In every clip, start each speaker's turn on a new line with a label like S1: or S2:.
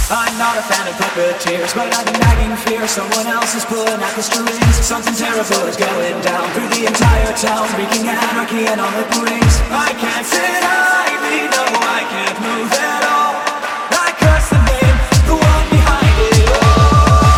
S1: I'm not a fan of puppeteers, but I've been nagging fear. Someone else is pulling at the strings. Something terrible is going down through the entire town, wreaking anarchy and all it brings. I can't sit idly, no, I can't move at all. I curse the name, the one behind it all.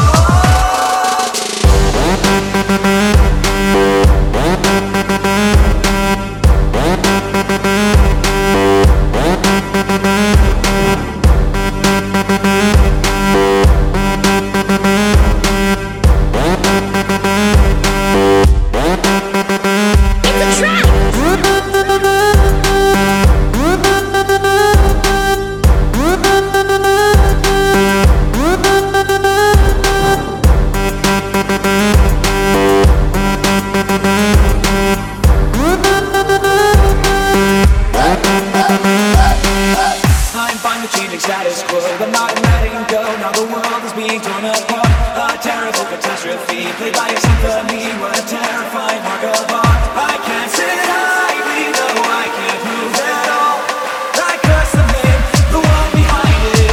S1: Status quo, but not letting go. Now the world is being torn apart. A terrible catastrophe, played by a symphony. What a terrifying work of art. I can't sit idly, no, I can't move at all. I curse the name, the one behind it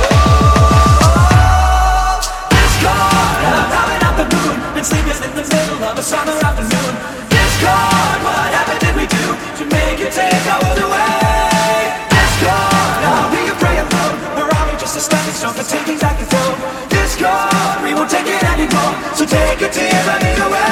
S1: all. Discord, I'm driving out the moon, and sleeping in the middle of a summer afternoon. Discord, what happened did we do to make you take our world away? Discord, are we a prey alone? Just a stepping stone for taking back the throne. Discord, we won't take it anymore. So take your tears, let me away.